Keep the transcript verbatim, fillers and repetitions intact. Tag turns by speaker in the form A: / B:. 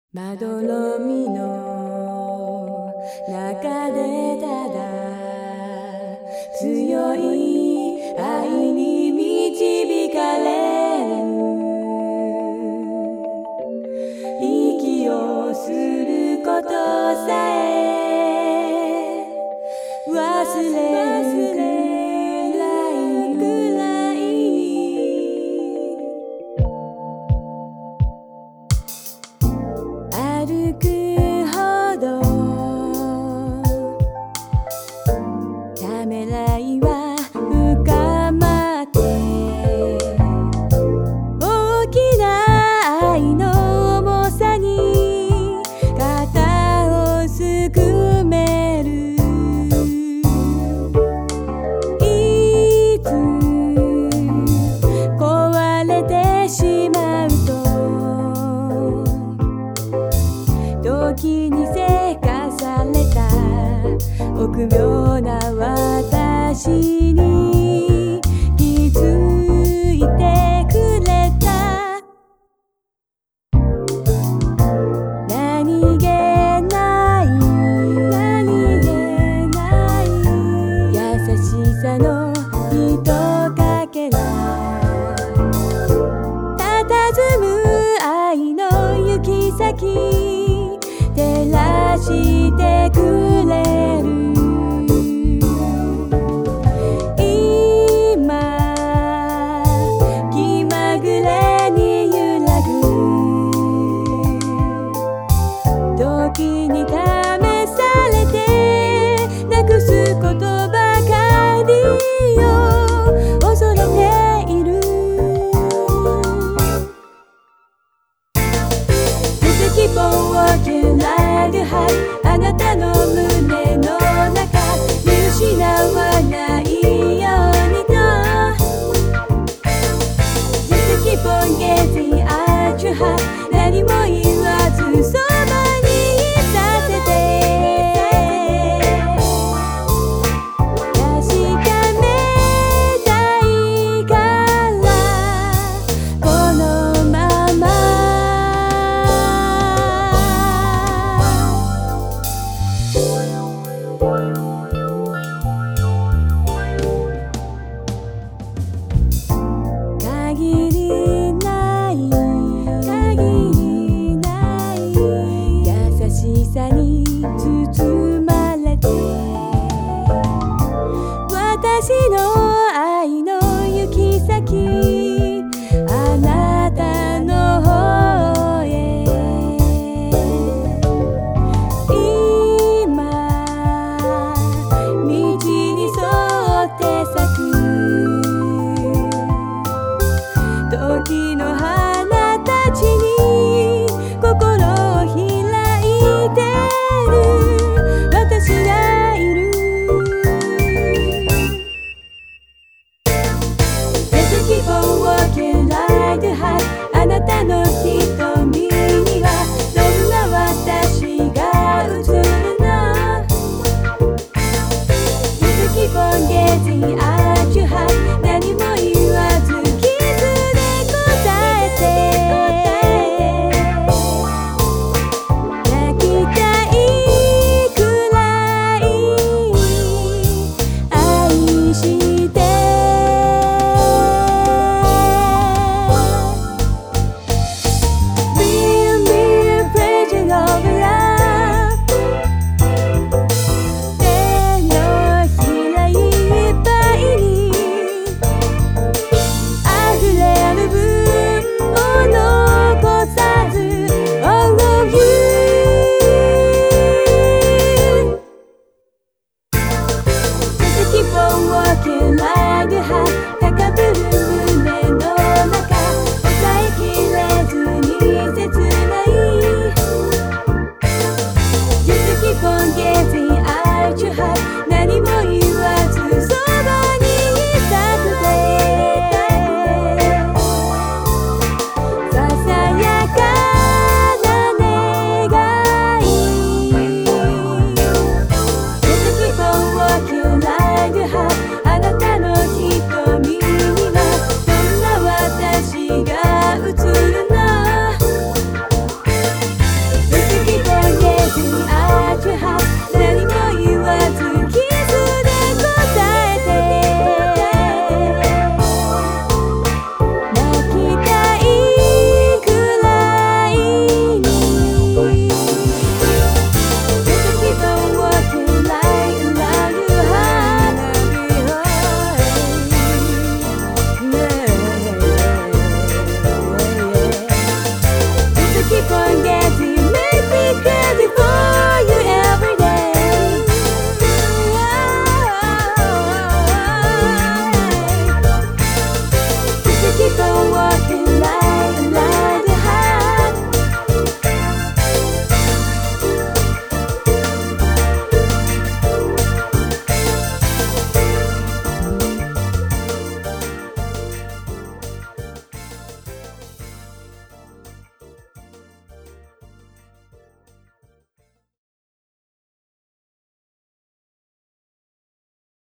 A: まどろみの中でただ強い愛に導かれる息をすることさえ忘れるくらい歩くほどためらいは深まって大きな愛の重さに肩をすくめるいつ壊れてしまうと時にせかされた臆病な私に気づいてくれた何気ない何気ない優しさのひとかけら佇む愛の行き先照らしてくれる今気まぐれに揺らぐ時に試されてなくすことばかりを恐れているJust keep on walking like a high